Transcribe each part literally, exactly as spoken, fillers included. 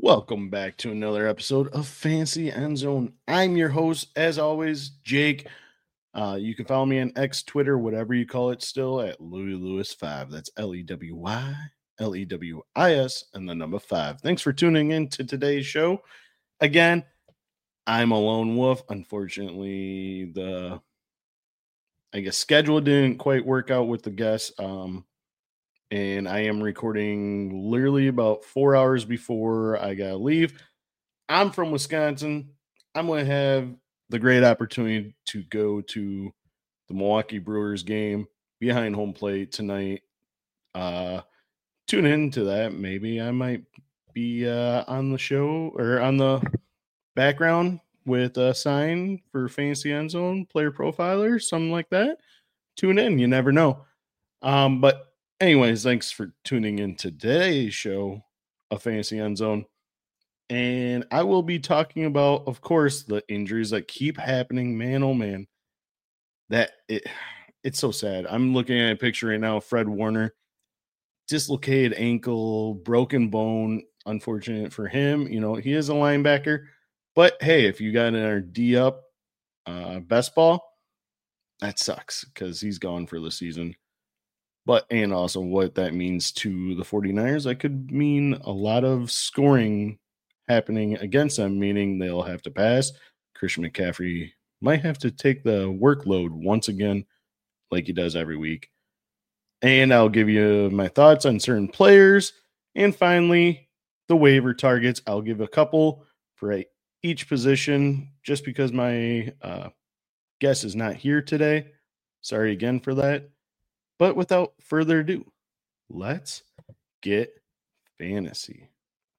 Welcome back to another episode of Fancy End Zone. I'm your host, as always, Jake. Uh, you can follow me on X, Twitter, whatever you call it still, at Louis Lewis five. That's L E W Y, L E W I S, and the number five. Thanks for tuning in to today's show. Again, I'm a lone wolf. Unfortunately, the, I guess, schedule didn't quite work out with the guests. Um, and I am recording literally about four hours before I gotta leave. I'm from Wisconsin. I'm going to have the great opportunity to go to the Milwaukee Brewers game behind home plate tonight. Uh, tune in to that. Maybe I might be uh, on the show or on the background with a sign for Fantasy End Zone, player profiler, something like that. Tune in. You never know. Um, but anyways, thanks for tuning in today's show of Fantasy End Zone. And I will be talking about, of course, the injuries that keep happening. Man, oh man, that it it's so sad. I'm looking at a picture right now of Fred Warner, dislocated ankle, broken bone. Unfortunate for him. You know, he is a linebacker. But hey, if you got an D up uh, best ball, that sucks because he's gone for the season. But, and also what that means to the 49ers, that could mean a lot of scoring happening against them, meaning they'll have to pass. Christian McCaffrey might have to take the workload once again, like he does every week. And I'll give you my thoughts on certain players. And finally, the waiver targets. I'll give a couple for each position just because my uh, guest is not here today. Sorry again for that. But without further ado, let's get fantasy.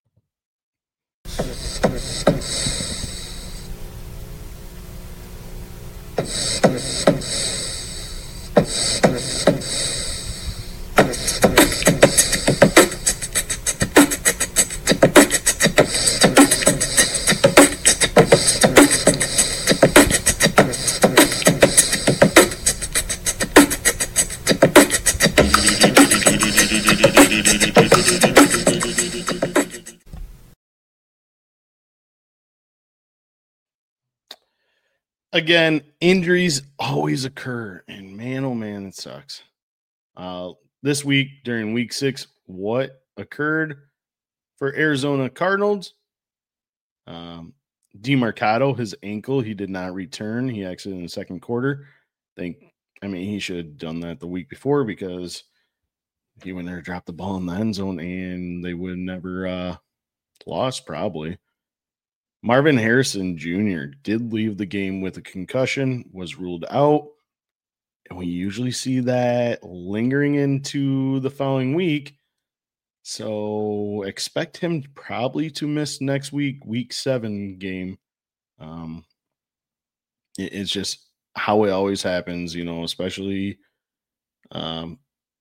Again, injuries always occur, and man, oh man, it sucks. Uh, this week, during week six, what occurred for Arizona Cardinals? Um, DeMarcado, his ankle, he did not return. He exited in the second quarter. I think, I mean, he should have done that the week before because he went there, dropped the ball in the end zone, and they would never uh, lost probably. Marvin Harrison Junior did leave the game with a concussion, was ruled out. And we usually see that lingering into the following week. So expect him probably to miss next week, week seven game. Um, it, it's just how it always happens, you know, especially um,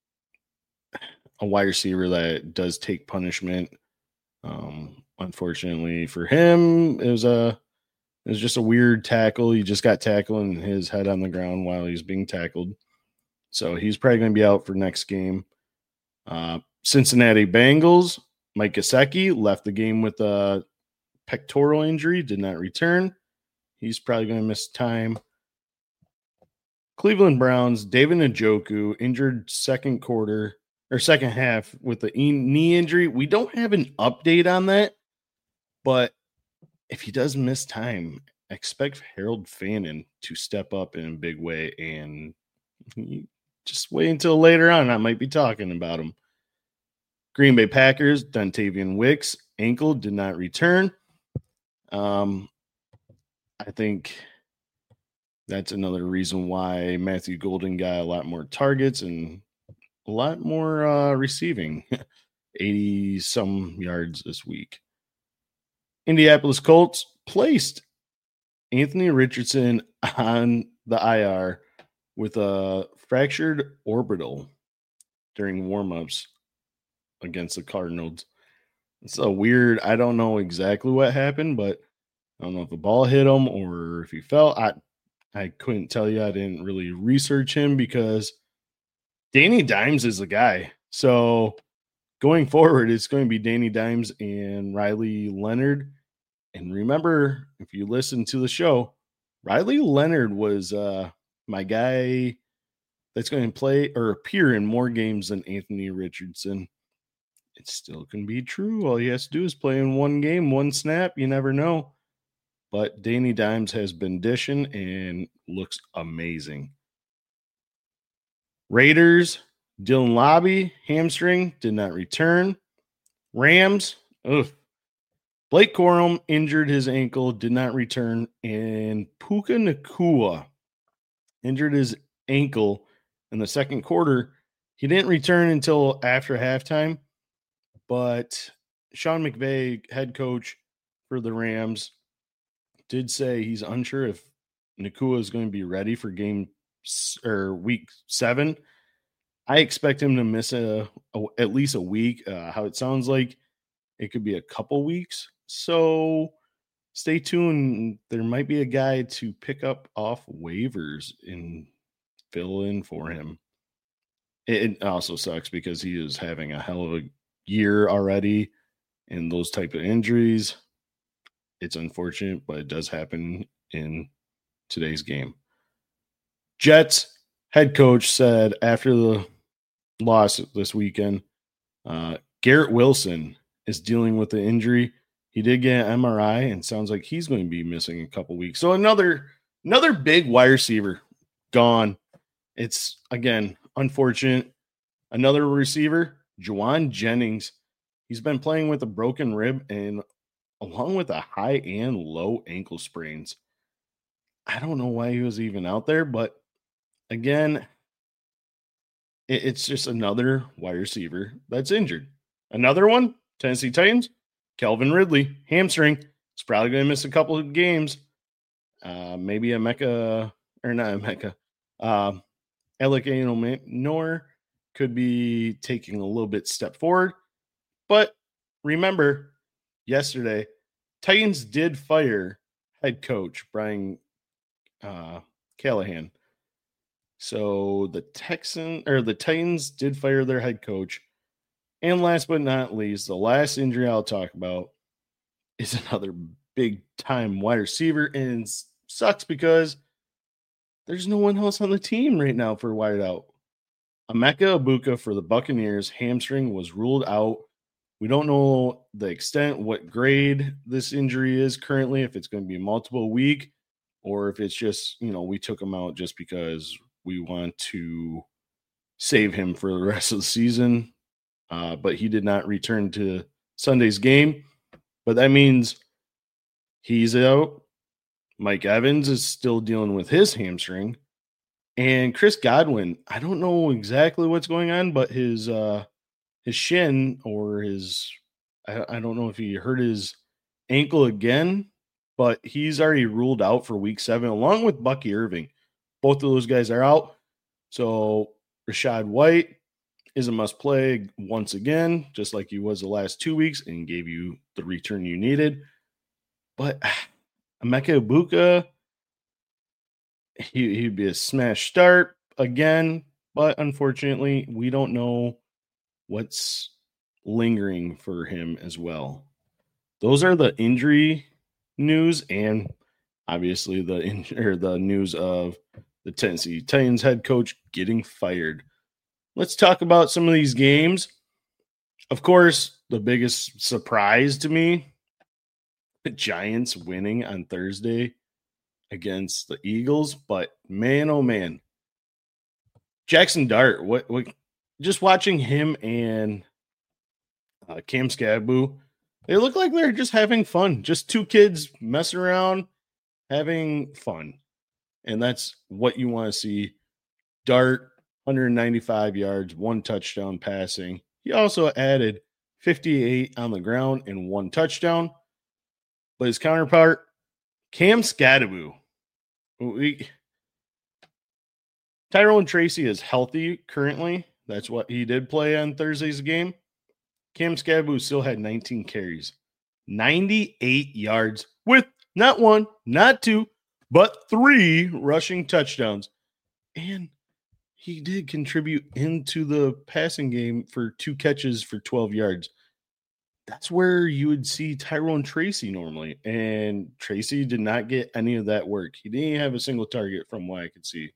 a wide receiver that does take punishment. Um, unfortunately for him, it was a it was just a weird tackle. He just got tackled and his head on the ground while he was being tackled. So he's probably going to be out for next game. Uh, Cincinnati Bengals, Mike Gesicki left the game with a pectoral injury, did not return. He's probably going to miss time. Cleveland Browns, David Njoku, injured second quarter or second half with the knee injury. We don't have an update on that, but if he does miss time, expect Harold Fannin to step up in a big way, and just wait until later on. I might be talking about him. Green Bay Packers, Dontavian Wicks, ankle, did not return. Um, I think that's another reason why Matthew Golden got a lot more targets and a lot more uh, receiving, eighty-some yards this week. Indianapolis Colts placed Anthony Richardson on the I R with a fractured orbital during warmups against the Cardinals. It's a weird, I don't know exactly what happened, but I don't know if the ball hit him or if he fell. I I couldn't tell you. I didn't really research him because Danny Dimes is the guy. So going forward, it's going to be Danny Dimes and Riley Leonard. And remember, if you listen to the show, Riley Leonard was uh, my guy that's going to play or appear in more games than Anthony Richardson. It still can be true. All he has to do is play in one game, one snap. You never know. But Danny Dimes has been dishing and looks amazing. Raiders, Dylan Lobby, hamstring, did not return. Rams, ugh. Blake Corum injured his ankle, did not return. And Puka Nacua injured his ankle in the second quarter. He didn't return until after halftime. But Sean McVay, head coach for the Rams, did say he's unsure if Nacua is going to be ready for game or week seven. I expect him to miss a, a at least a week. Uh, how it sounds like it could be a couple weeks. So stay tuned. There might be a guy to pick up off waivers and fill in for him. It, it also sucks because he is having a hell of a year already, and those type of injuries, it's unfortunate, but it does happen in today's game. Jets head coach said after the loss this weekend, uh, Garrett Wilson is dealing with the injury. He did get an M R I and sounds like he's going to be missing a couple weeks. So another another big wide receiver gone. It's, again, unfortunate. Another receiver, Juwan Jennings. He's been playing with a broken rib and along with a high and low ankle sprains. I don't know why he was even out there, but again, it, it's just another wide receiver that's injured. Another one, Tennessee Titans, Calvin Ridley, hamstring. He's probably going to miss a couple of games. Uh, maybe a Mecca, or not a Mecca. Uh, Alec Anor could be taking a little bit step forward. But remember, yesterday, Titans did fire head coach Brian uh, Callahan. So the Texan or the Titans did fire their head coach. And last but not least, the last injury I'll talk about is another big time wide receiver, and it sucks because there's no one else on the team right now for wideout. Emeka Egbuka for the Buccaneers hamstring was ruled out. We don't know the extent, what grade this injury is currently, if it's going to be multiple week or if it's just, you know, we took him out just because we want to save him for the rest of the season. Uh, but he did not return to Sunday's game. But that means he's out. Mike Evans is still dealing with his hamstring. And Chris Godwin, I don't know exactly what's going on, but his uh, his shin or his, I, I don't know if he hurt his ankle again, but he's already ruled out for week seven, along with Bucky Irving. Both of those guys are out. So Rachaad White is a must play once again, just like he was the last two weeks and gave you the return you needed. But Emeka Egbuka, he, he'd be a smash start again, but unfortunately, we don't know what's lingering for him as well. Those are the injury news and obviously the in, or the news of the Tennessee Titans head coach getting fired. Let's talk about some of these games. Of course, the biggest surprise to me, the Giants winning on Thursday against the Eagles, but man, oh man, Jackson Dart, what, what just watching him and uh, Cam Skattebo, they look like they're just having fun. Just two kids messing around, having fun. And that's what you want to see. Dart, one hundred ninety-five yards, one touchdown passing. He also added fifty-eight on the ground and one touchdown. But his counterpart, Cam Skattebo. We, Tyrone Tracy is healthy currently. That's what he did play on Thursday's game. Cam Skattebo still had nineteen carries, ninety-eight yards with not one, not two, but three rushing touchdowns. And he did contribute into the passing game for two catches for twelve yards. That's where you would see Tyrone Tracy normally. And Tracy did not get any of that work. He didn't have a single target from what I could see.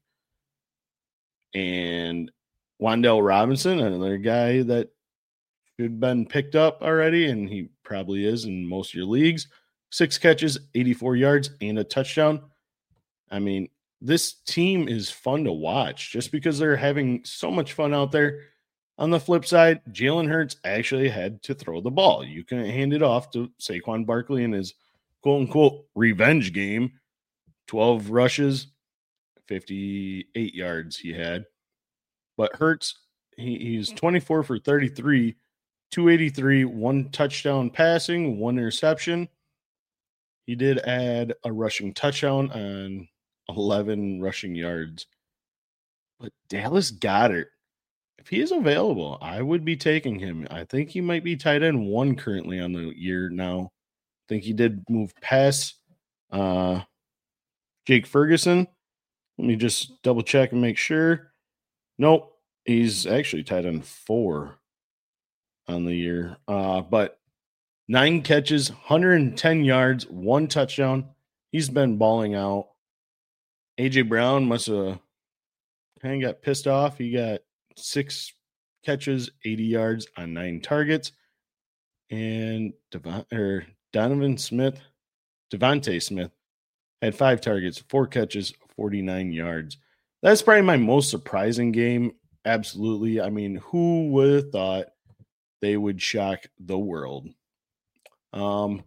And Wan'Dale Robinson, another guy that should have been picked up already, and he probably is in most of your leagues. Six catches, eighty-four yards, and a touchdown. I mean, this team is fun to watch just because they're having so much fun out there. On the flip side, Jalen Hurts actually had to throw the ball. You can hand it off to Saquon Barkley in his quote-unquote revenge game. twelve rushes, fifty-eight yards he had. But Hurts, he, he's twenty-four for thirty-three, two eighty-three, one touchdown passing, one interception. He did add a rushing touchdown on eleven rushing yards. But Dallas Goedert, if he is available, I would be taking him. I think he might be tight end one currently on the year now. I think he did move past uh, Jake Ferguson. Let me just double check and make sure. Nope, he's actually tight end four on the year. Uh, but nine catches, one hundred ten yards, one touchdown. He's been balling out. A J Brown must have kind of got pissed off. He got six catches, eighty yards on nine targets. And Devon, or Donovan Smith, Devontae Smith had five targets, four catches, forty-nine yards. That's probably my most surprising game. Absolutely. I mean, who would have thought they would shock the world? Um,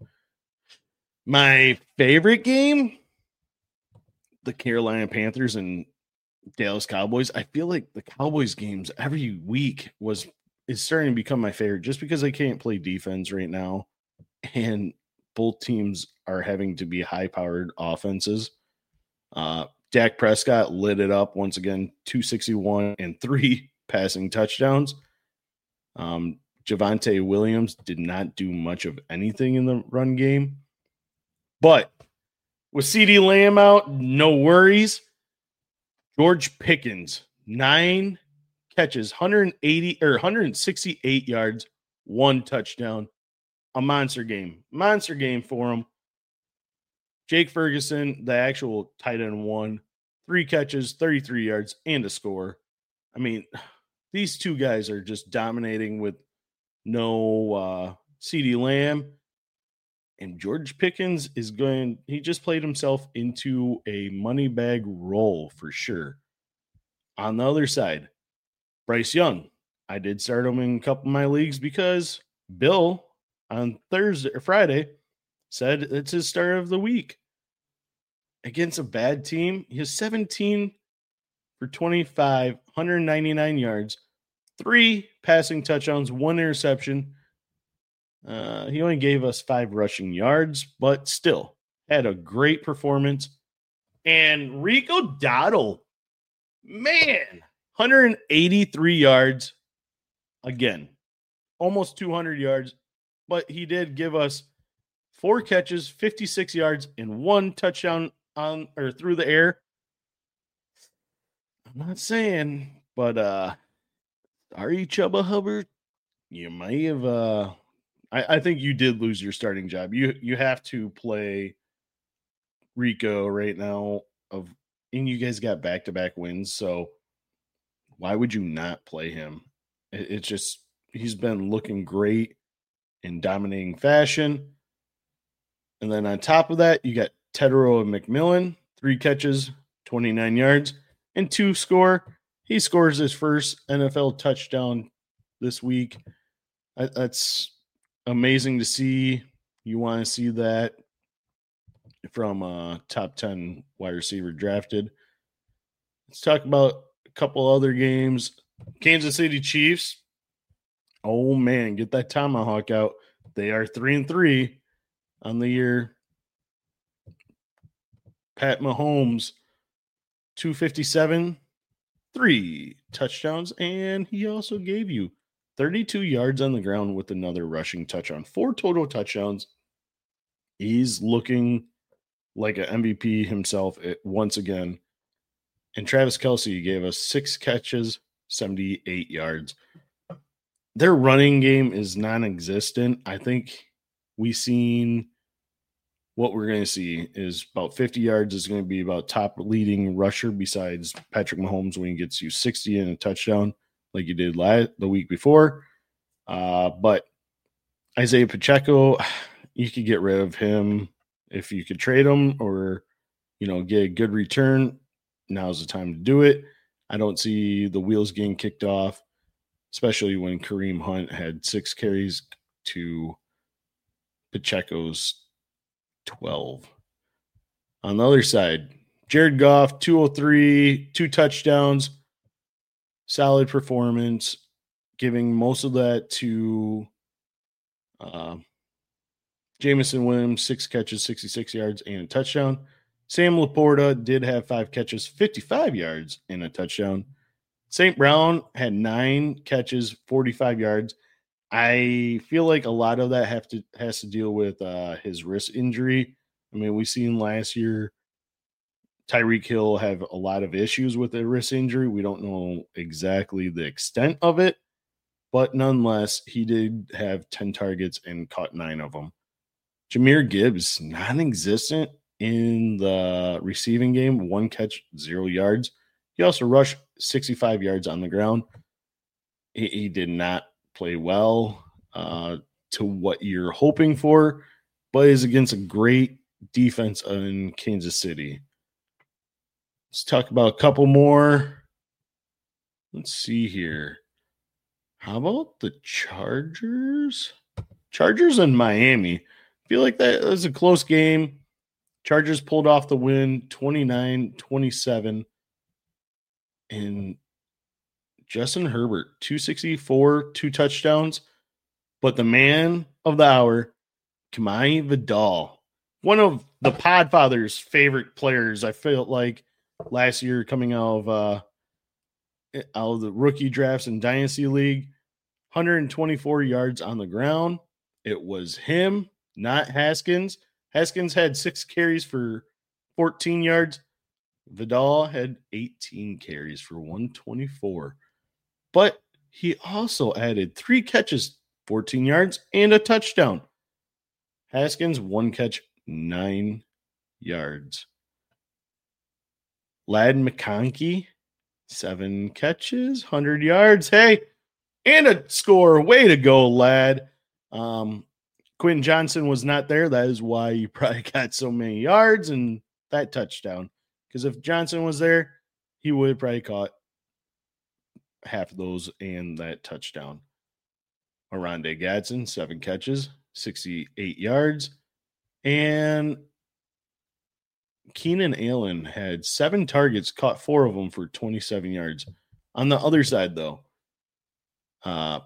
my favorite game, the Carolina Panthers and Dallas Cowboys. I feel like the Cowboys games every week was is starting to become my favorite just because they can't play defense right now. And both teams are having to be high-powered offenses. Uh, Dak Prescott lit it up once again, two sixty-one and three passing touchdowns. Um, Javonte Williams did not do much of anything in the run game. But with CeeDee Lamb out, no worries. George Pickens, nine catches, one hundred eighty or one hundred sixty-eight yards, one touchdown. A monster game. Monster game for him. Jake Ferguson, the actual tight end one, three catches, thirty-three yards, and a score. I mean, these two guys are just dominating with no uh, CeeDee Lamb. And George Pickens is going, he just played himself into a money bag role for sure. On the other side, Bryce Young. I did start him in a couple of my leagues because Bill on Thursday or Friday said it's his start of the week. Against a bad team, he has seventeen for twenty-five, one hundred ninety-nine yards, three passing touchdowns, one interception. Uh, he only gave us five rushing yards, but still had a great performance. And Rico Dowdle, man, one hundred eighty-three yards. Again, almost two hundred yards, but he did give us four catches, fifty-six yards, and one touchdown on or through the air. I'm not saying, but uh, are you Chubba Hubbard? You might have. Uh, I, I think you did lose your starting job. You you have to play Rico right now. Of and you guys got back to back wins, so why would you not play him? It, it's just he's been looking great in dominating fashion. And then on top of that, you got Tedero and McMillan, three catches, twenty-nine yards, and two score. He scores his first N F L touchdown this week. That's amazing to see. You want to see that from a top ten wide receiver drafted. Let's talk about a couple other games. Kansas City Chiefs. Oh, man, get that tomahawk out. They are three and three on the year. Pat Mahomes, two fifty-seven, three touchdowns, and he also gave you thirty-two yards on the ground with another rushing touchdown. Four total touchdowns. He's looking like an M V P himself once again. And Travis Kelce gave us six catches, seventy-eight yards. Their running game is non-existent. I think we've seen what we're going to see is about fifty yards is going to be about top leading rusher besides Patrick Mahomes when he gets you sixty and a touchdown like he did last, the week before. Uh, but Isaiah Pacheco, you could get rid of him if you could trade him or, you know, get a good return. Now's the time to do it. I don't see the wheels getting kicked off, especially when Kareem Hunt had six carries to Pacheco's twelve. On the other side, Jared Goff, two oh three, two touchdowns, solid performance, giving most of that to uh, Jameson Williams, six catches, sixty-six yards, and a touchdown. Sam Laporta did have five catches, fifty-five yards, and a touchdown. Saint Brown had nine catches, forty-five yards. I feel like a lot of that have to has to deal with uh, his wrist injury. I mean, we've seen last year Tyreek Hill have a lot of issues with a wrist injury. We don't know exactly the extent of it, but nonetheless, he did have ten targets and caught nine of them. Jahmyr Gibbs, non-existent in the receiving game, one catch, zero yards. He also rushed sixty-five yards on the ground. He, he did not play well uh, to what you're hoping for, but is against a great defense in Kansas City. Let's talk about a couple more. Let's see here. How about the Chargers? Chargers and Miami. I feel like that was a close game. Chargers pulled off the win, twenty-nine twenty-seven. And Justin Herbert, two sixty-four, two touchdowns. But the man of the hour, Kamani Vidal, one of the Podfather's favorite players, I felt like last year coming out of uh, out of the rookie drafts in Dynasty League, one hundred twenty-four yards on the ground. It was him, not Haskins. Haskins had six carries for fourteen yards. Vidal had eighteen carries for one twenty-four. But he also added three catches, fourteen yards, and a touchdown. Haskins, one catch, nine yards. Ladd McConkey, seven catches, one hundred yards. Hey, and a score. Way to go, Ladd. Um, Quentin Johnson was not there. That is why you probably got so many yards and that touchdown. Because if Johnson was there, he would have probably caught half of those and that touchdown. Oronde Gadsden, seven catches, sixty-eight yards. And Keenan Allen had seven targets, caught four of them for twenty-seven yards. On the other side, though, uh,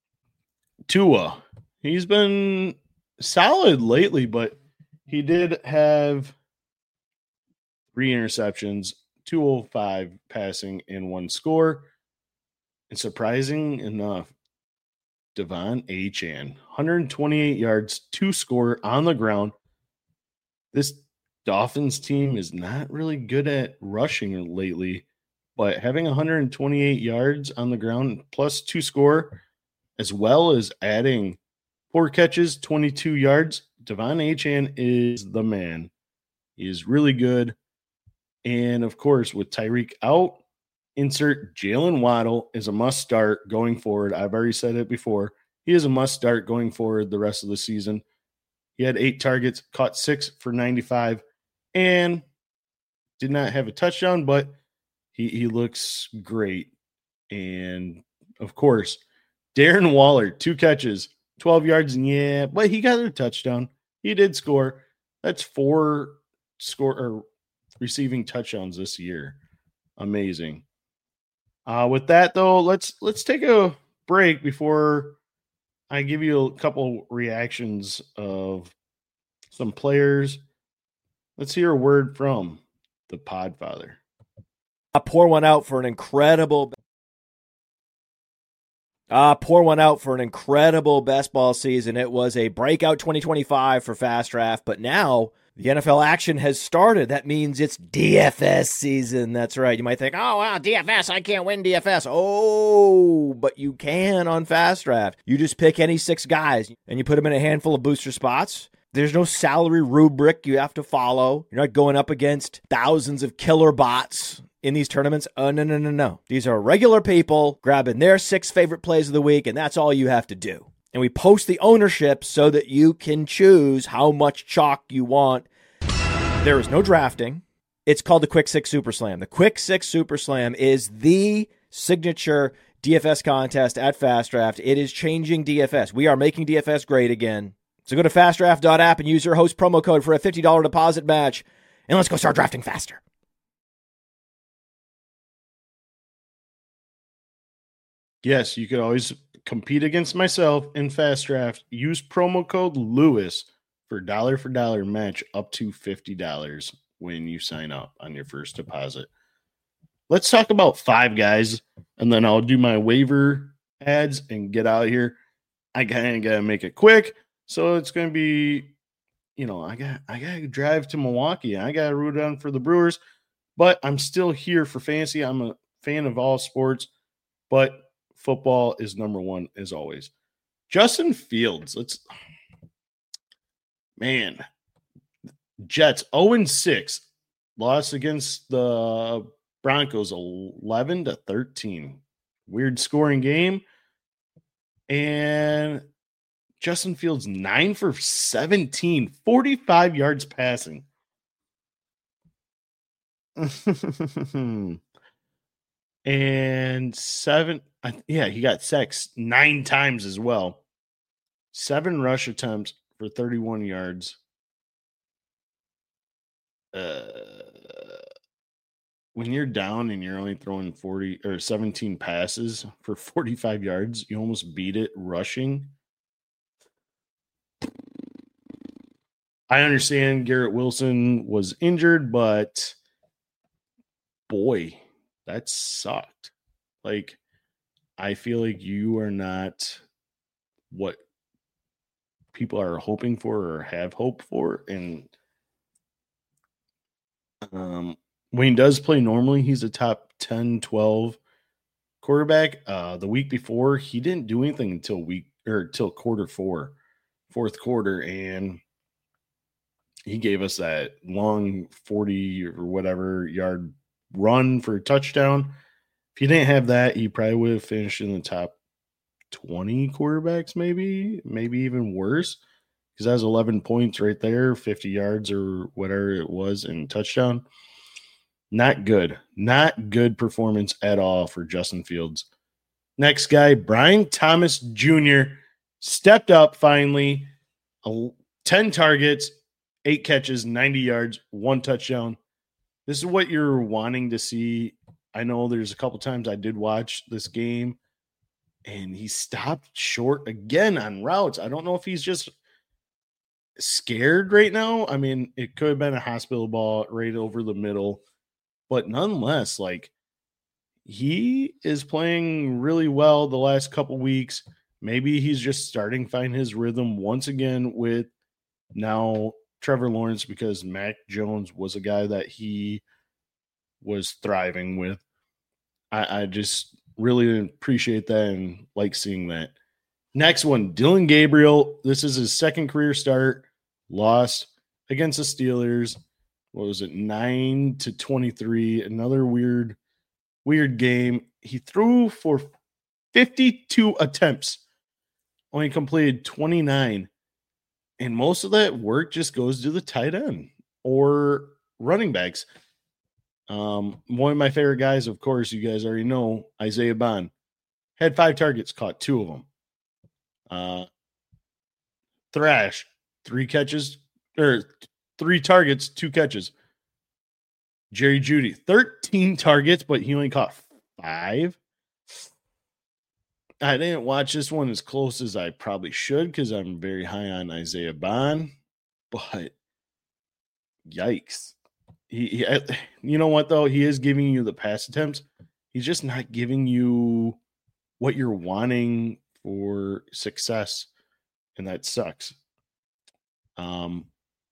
Tua, he's been solid lately, but he did have three interceptions, two oh five passing, and one score. And surprising enough, Devon Achane, one hundred twenty-eight yards, two score on the ground. This Dolphins team is not really good at rushing lately, but having one hundred twenty-eight yards on the ground plus two score, as well as adding four catches, twenty-two yards, Devon Achane is the man. He is really good. And, of course, with Tyreek out, insert Jalen Waddle is a must start going forward. I've already said it before. He is a must start going forward the rest of the season. He had eight targets, caught six for ninety-five, and did not have a touchdown, but he, he looks great. And, of course, Darren Waller, two catches, twelve yards, and yeah, but he got a touchdown. He did score. That's four score or receiving touchdowns this year. Amazing. Uh, with that, though, let's let's take a break before I give you a couple reactions of some players. Let's hear a word from the Podfather. I pour one out for an incredible Uh, pour one out for an incredible best ball season. It was a breakout twenty twenty-five for Fast Draft, but now The N F L action has started. That means it's D F S season. That's right. You might think, oh, wow, D F S, I can't win D F S. Oh, but you can on Fast Draft. You just pick any six guys and you put them in a handful of booster spots. There's no salary rubric you have to follow. You're not going up against thousands of killer bots in these tournaments. Oh, no, no, no, no. These are regular people grabbing their six favorite plays of the week, and that's all you have to do. And we post the ownership so that you can choose how much chalk you want. There is no drafting. It's called the Quick Six Super Slam. The Quick Six Super Slam is the signature D F S contest at Fast Draft. It is changing D F S. We are making D F S great again. So go to fast draft dot app and use your host promo code for a fifty dollars deposit match. And let's go start drafting faster. Yes, you could always compete against myself in Fast Draft. Use promo code Lewis for dollar for dollar match up to fifty dollars when you sign up on your first deposit. Let's talk about five guys, and then I'll do my waiver ads and get out of here. I kind of got to make it quick, so it's going to be, you know, I got I got to drive to Milwaukee. I got to root on for the Brewers, but I'm still here for fantasy. I'm a fan of all sports, but football is number one as always. Justin Fields, let's man. Jets oh and six, lost against the Broncos eleven to thirteen. Weird scoring game. And Justin Fields nine for seventeen, forty-five yards passing. And seven, yeah, he got sacks nine times as well. Seven rush attempts for thirty-one yards. Uh, when you're down and you're only throwing forty or seventeen passes for forty-five yards, you almost beat it rushing. I understand Garrett Wilson was injured, but boy, that sucked. Like, I feel like you are not what people are hoping for or have hoped for. And um, when he does play normally, he's a top ten, twelve quarterback. Uh, the week before, he didn't do anything until week or until quarter four, fourth quarter. And he gave us that long forty or whatever yard run for a touchdown. If he didn't have that, he probably would have finished in the top twenty quarterbacks, maybe, maybe even worse, because that was eleven points right there, fifty yards or whatever it was in touchdown. Not good. Not good performance at all for Justin Fields. Next guy, Brian Thomas Junior stepped up finally. ten targets, eight catches, ninety yards, one touchdown. This is what you're wanting to see. I know there's a couple times I did watch this game, and he stopped short again on routes. I don't know if he's just scared right now. I mean, it could have been a hospital ball right over the middle, but nonetheless, like, he is playing really well the last couple weeks. Maybe he's just starting to find his rhythm once again with now Trevor Lawrence, because Mac Jones was a guy that he was thriving with. I, I just really appreciate that and like seeing that. Next one, Dillon Gabriel. This is his second career start. Lost against the Steelers. What was it? nine to twenty-three. Another weird, weird game. He threw for fifty-two attempts. Only completed twenty-nine. And most of that work just goes to the tight end or running backs. Um, one of my favorite guys, of course, you guys already know, Isaiah Bond. Had five targets, caught two of them. Uh, Thrash, three catches, or three targets, two catches. Jerry Jeudy, thirteen targets, but he only caught five. I didn't watch this one as close as I probably should because I'm very high on Isaiah Bond, but yikes. He, he, you know what, though? He is giving you the pass attempts. He's just not giving you what you're wanting for success, and that sucks. Um,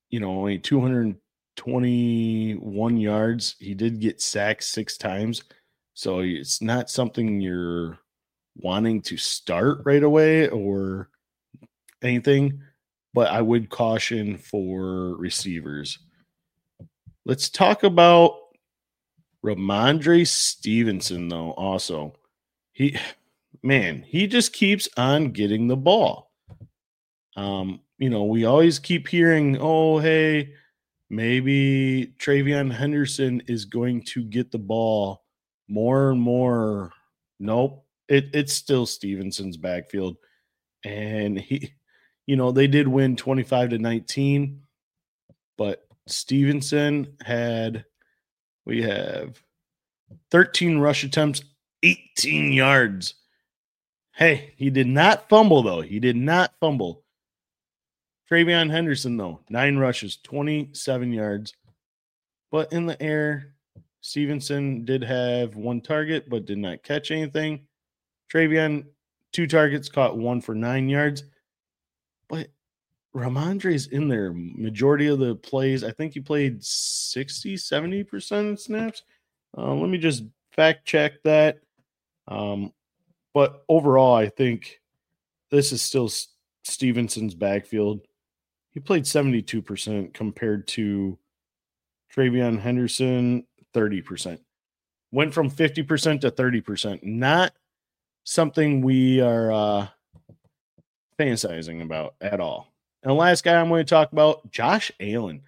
you know, only two hundred twenty-one yards. He did get sacked six times. So it's not something you're wanting to start right away or anything, but I would caution for receivers. Let's talk about Rhamondre Stevenson, though, also. He, man, he just keeps on getting the ball. Um, you know, we always keep hearing, oh, hey, maybe TreVeyon Henderson is going to get the ball more and more. Nope. It, it's still Stevenson's backfield. And he, you know, they did win twenty-five to nineteen, but Stevenson had, we have thirteen rush attempts, eighteen yards. Hey, he did not fumble, though. He did not fumble. TreVeyon Henderson, though, nine rushes, twenty-seven yards. But in the air, Stevenson did have one target, but did not catch anything. TreVeyon, two targets, caught one for nine yards. But Rhamondre's in there. Majority of the plays, I think he played sixty, seventy percent of snaps. Uh, let me just fact check that. Um, but overall, I think this is still Stevenson's backfield. He played seventy-two percent compared to TreVeyon Henderson, thirty percent. Went from fifty percent to thirty percent. Not something we are uh, fantasizing about at all. And the last guy I'm going to talk about, Josh Allen.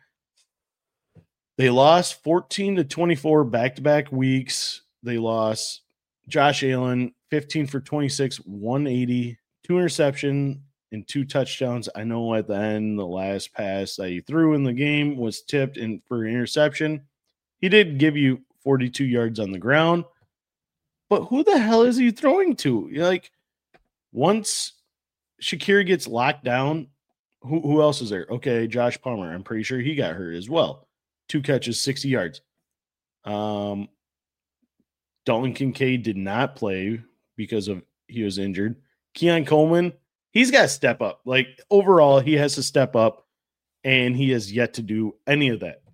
They lost fourteen to twenty-four back-to-back weeks. They lost Josh Allen, fifteen for twenty-six, one eighty, two interception, and two touchdowns. I know at the end, the last pass that he threw in the game was tipped in for interception. He did give you forty-two yards on the ground. But who the hell is he throwing to? You're like, once Shakir gets locked down, who, who else is there? Okay, Josh Palmer. I'm pretty sure he got hurt as well. Two catches, sixty yards. Um, Dalton Kincaid did not play because of he was injured. Keon Coleman, he's got to step up. Like, overall, he has to step up, and he has yet to do any of that.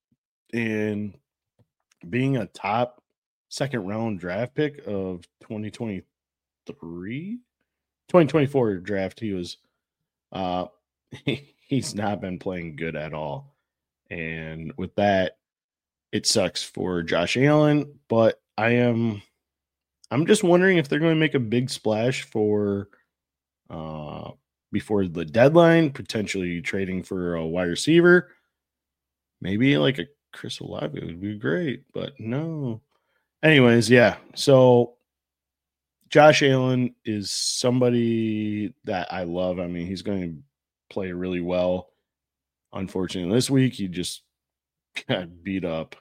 And being a top second round draft pick of twenty twenty-three, twenty twenty-four draft, he was uh he, he's not been playing good at all. And with that, it sucks for Josh Allen, but I am I'm just wondering if they're going to make a big splash for uh before the deadline, potentially trading for a wide receiver. Maybe like a Chris Olave would be great, but no. Anyways, yeah. So Josh Allen is somebody that I love. I mean, he's going to play really well. Unfortunately, this week he just got beat up.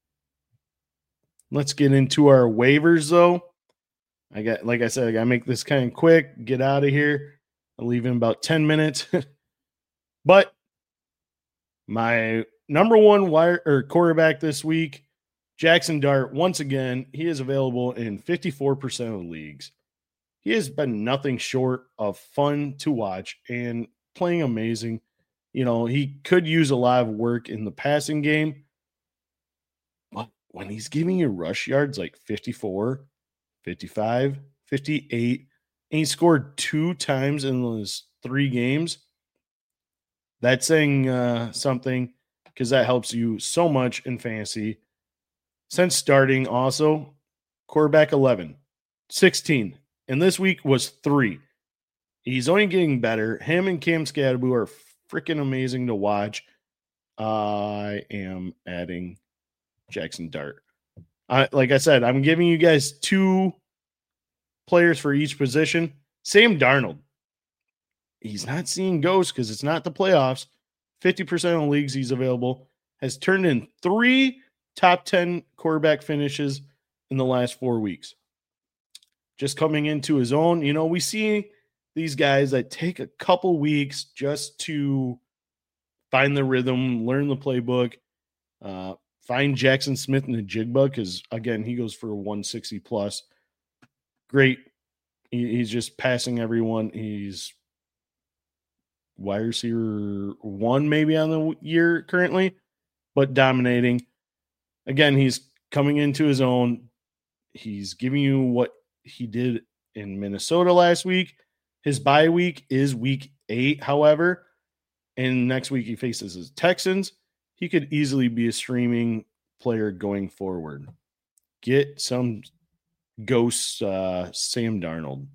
Let's get into our waivers, though. I got, like I said, I got to make this kind of quick, get out of here. I'll leave in about ten minutes. But my number one wire or quarterback this week, Jackson Dart, once again, he is available in fifty-four percent of the leagues. He has been nothing short of fun to watch and playing amazing. You know, he could use a lot of work in the passing game, but when he's giving you rush yards like fifty-four, fifty-five, fifty-eight, and he scored two times in those three games, that's saying uh, something, because that helps you so much in fantasy. Since starting also, quarterback eleven, sixteen, and this week was three. He's only getting better. Him and Cam Scadaboo are freaking amazing to watch. I am adding Jackson Dart. I, like I said, I'm giving you guys two players for each position. Sam Darnold. He's not seeing ghosts because it's not the playoffs. fifty percent of the leagues he's available. Has turned in three top ten quarterback finishes in the last four weeks. Just coming into his own. You know, we see these guys that take a couple weeks just to find the rhythm, learn the playbook, uh, find Jackson Smith in the Jigba, because, again, he goes for one sixty plus. Great. He, he's just passing everyone. He's wide receiver one maybe on the year currently, but dominating. Again, he's coming into his own. He's giving you what he did in Minnesota last week. His bye week is week eight, however, and next week he faces his Texans. He could easily be a streaming player going forward. Get some ghost uh, Sam Darnold.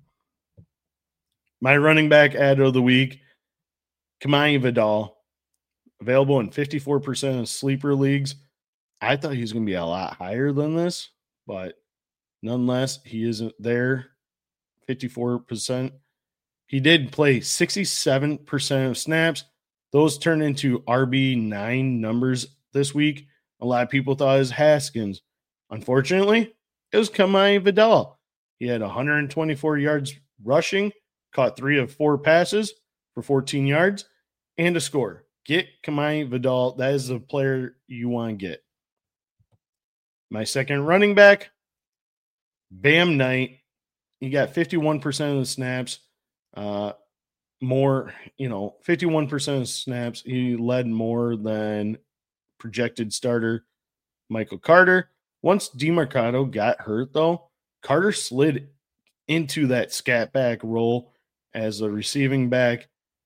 My running back ad of the week, Kamani Vidal, available in fifty-four percent of sleeper leagues. I thought he was going to be a lot higher than this, but nonetheless, he isn't there. fifty-four percent. He did play sixty-seven percent of snaps. Those turned into R B nine numbers this week. A lot of people thought it was Haskins. Unfortunately, it was Kamani Vidal. He had one hundred twenty-four yards rushing, caught three of four passes for fourteen yards, and a score. Get Kamani Vidal. That is the player you want to get. My second running back, Bam Knight. He got fifty-one percent of the snaps. Uh, more, you know, fifty-one percent of snaps. He led more than projected starter Michael Carter. Once DeMarcado got hurt, though, Carter slid into that scat back role as a receiving back.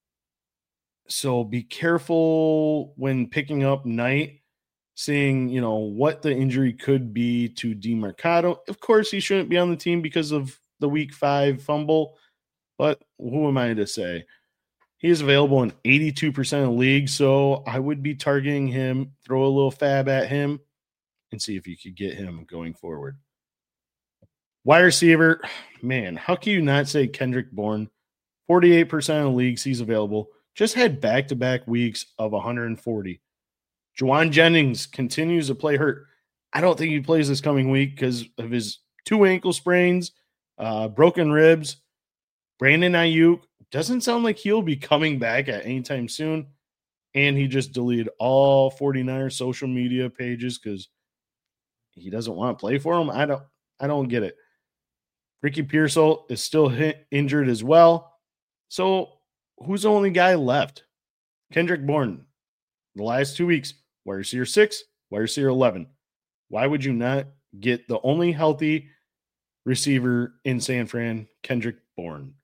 So be careful when picking up Knight, seeing, you know, what the injury could be to DeMarcado. Of course, he shouldn't be on the team because of the week five fumble, but who am I to say? He is available in eighty-two percent of leagues, so I would be targeting him, throw a little fab at him, and see if you could get him going forward. Wide receiver, man, how can you not say Kendrick Bourne? forty-eight percent of leagues he's available. Just had back-to-back weeks of one hundred forty. Juwan Jennings continues to play hurt. I don't think he plays this coming week because of his two ankle sprains, uh, broken ribs. Brandon Ayuk doesn't sound like he'll be coming back at any time soon. And he just deleted all 49ers social media pages because he doesn't want to play for them. I don't, I don't get it. Ricky Pearsall is still hit, injured as well. So who's the only guy left? Kendrick Bourne. The last two weeks, wide receiver six, wide receiver eleven. Why would you not get the only healthy receiver in San Fran, Kendrick Bourne?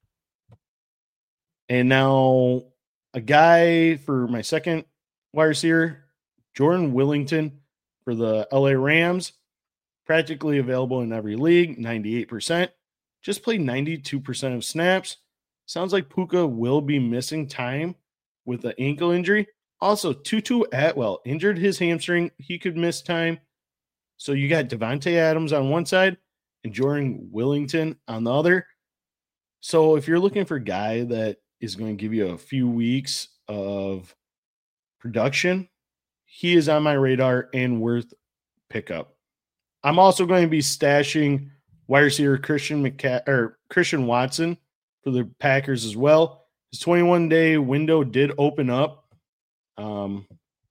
And now a guy for my second wide receiver, Jordan Willington for the L A Rams. Practically available in every league, ninety-eight percent. Just played ninety-two percent of snaps. Sounds like Puka will be missing time with the ankle injury. Also, Tutu Atwell injured his hamstring. He could miss time. So you got Devontae Adams on one side and Jordan Willington on the other. So if you're looking for a guy that is going to give you a few weeks of production, he is on my radar and worth pickup. I'm also going to be stashing wide receiver Christian McCa- or Christian Watson for the Packers as well. His twenty-one day window did open up. Um,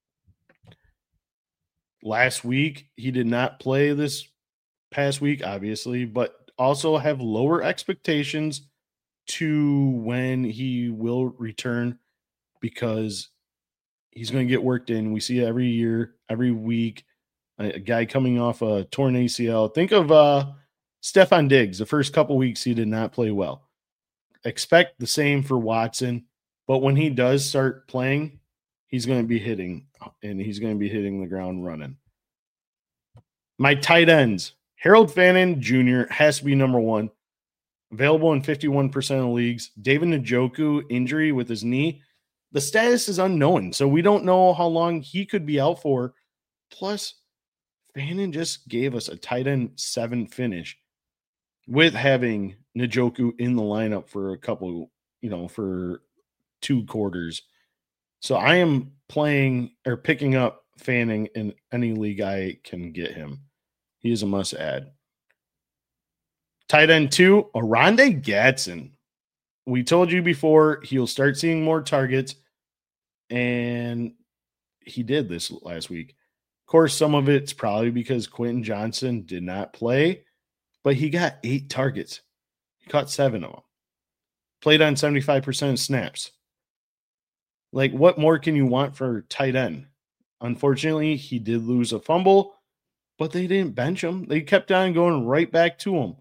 last week, he did not play this past week, obviously, but also have lower expectations to when he will return because he's going to get worked in. We see it every year, every week, a, a guy coming off a torn A C L. Think of uh, Stephon Diggs. The first couple weeks, he did not play well. Expect the same for Watson, but when he does start playing, he's going to be hitting, and he's going to be hitting the ground running. My tight ends, Harold Fannin Junior has to be number one. Available in fifty-one percent of leagues. David Njoku injury with his knee. The status is unknown, so we don't know how long he could be out for. Plus, Fannin just gave us a tight end seven finish with having Njoku in the lineup for a couple, you know, for two quarters. So I am playing or picking up Fanning in any league I can get him. He is a must add. Tight end two, Oronde Gadsden. We told you before he'll start seeing more targets, and he did this last week. Of course, some of it's probably because Quentin Johnson did not play, but he got eight targets. He caught seven of them. Played on seventy-five percent of snaps. Like, what more can you want for tight end? Unfortunately, he did lose a fumble, but they didn't bench him. They kept on going right back to him.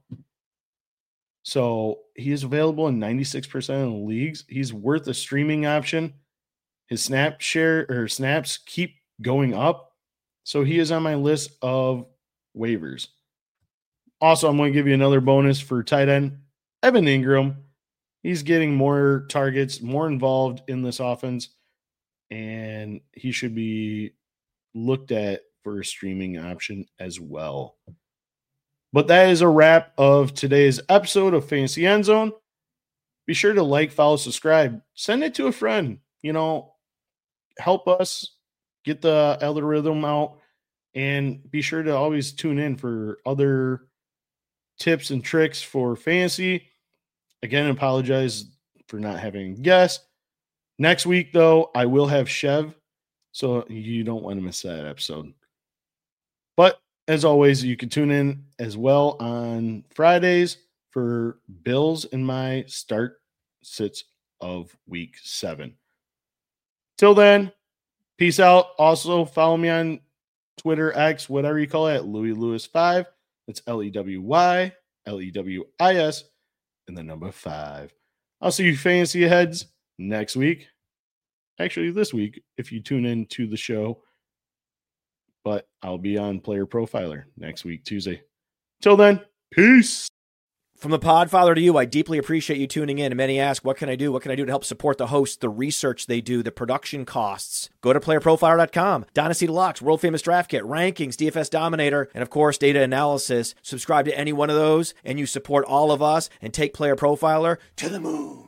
So he is available in ninety-six percent of the leagues. He's worth a streaming option. His snap share or snaps keep going up. So he is on my list of waivers. Also, I'm going to give you another bonus for tight end. Evan Ingram. He's getting more targets, more involved in this offense, and he should be looked at for a streaming option as well. But that is a wrap of today's episode of Fantasy End Zone. Be sure to like, follow, subscribe. Send it to a friend. You know, help us get the algorithm out, and be sure to always tune in for other tips and tricks for fantasy. Again, apologize for not having guests. Next week, though, I will have Chev, so you don't want to miss that episode. But as always, you can tune in as well on Fridays for Bills in my start sits of week seven. Till then, peace out. Also, follow me on Twitter, X, whatever you call it, Louis Lewis five. That's L E W Y, L E W I S, and the number five. I'll see you fantasy heads next week. Actually, this week, if you tune in to the show. But I'll be on Player Profiler next week, Tuesday. Till then, peace. From the Podfather to you, I deeply appreciate you tuning in. And many ask, what can I do? What can I do to help support the hosts, the research they do, the production costs? Go to player profiler dot com. Dynasty Deluxe, World Famous Draft Kit, Rankings, D F S Dominator, and of course, Data Analysis. Subscribe to any one of those, and you support all of us and take Player Profiler to the moon.